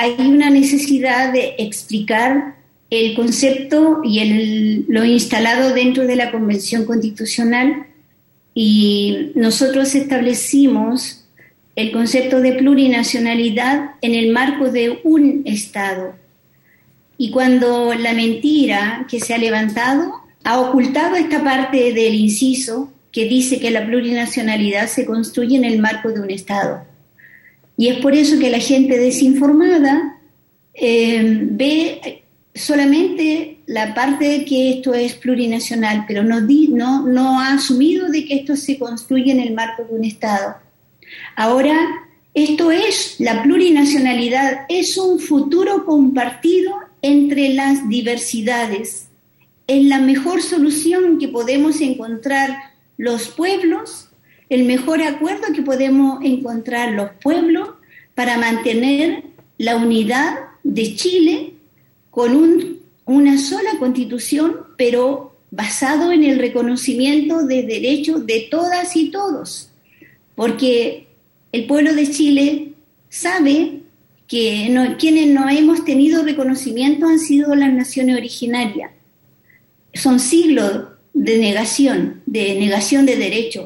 hay una necesidad de explicar el concepto y lo instalado dentro de la Convención Constitucional, y nosotros establecimos el concepto de plurinacionalidad en el marco de un Estado. Y cuando la mentira que se ha levantado ha ocultado esta parte del inciso que dice que la plurinacionalidad se construye en el marco de un Estado. Y es por eso que la gente desinformada ve solamente la parte de que esto es plurinacional, pero no ha asumido de que esto se construye en el marco de un Estado. Ahora, esto es, la plurinacionalidad es un futuro compartido entre las diversidades. Es la mejor solución que podemos encontrar los pueblos, el mejor acuerdo que podemos encontrar los pueblos para mantener la unidad de Chile con una sola constitución, pero basado en el reconocimiento de derechos de todas y todos. Porque el pueblo de Chile sabe que quienes no hemos tenido reconocimiento han sido las naciones originarias. Son siglos de negación de derechos,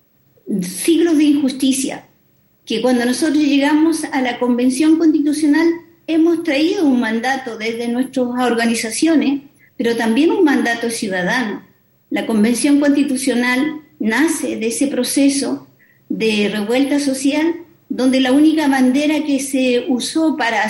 siglos de injusticia, que cuando nosotros llegamos a la Convención Constitucional hemos traído un mandato desde nuestras organizaciones, pero también un mandato ciudadano. La Convención Constitucional nace de ese proceso de revuelta social, donde la única bandera que se usó para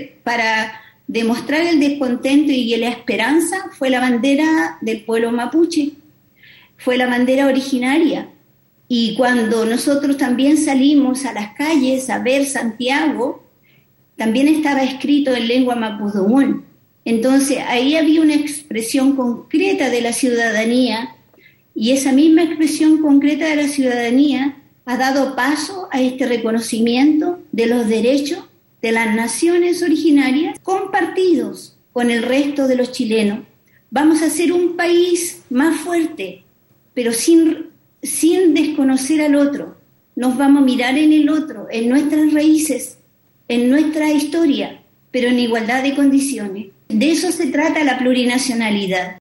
demostrar el descontento y la esperanza fue la bandera del pueblo mapuche, fue la bandera originaria. Y cuando nosotros también salimos a las calles a ver Santiago, también estaba escrito en lengua mapudungún. Entonces ahí había una expresión concreta de la ciudadanía, y esa misma expresión concreta de la ciudadanía ha dado paso a este reconocimiento de los derechos de las naciones originarias compartidos con el resto de los chilenos. Vamos a ser un país más fuerte, pero sin desconocer al otro. Nos vamos a mirar en el otro, en nuestras raíces, en nuestra historia, pero en igualdad de condiciones. De eso se trata la plurinacionalidad.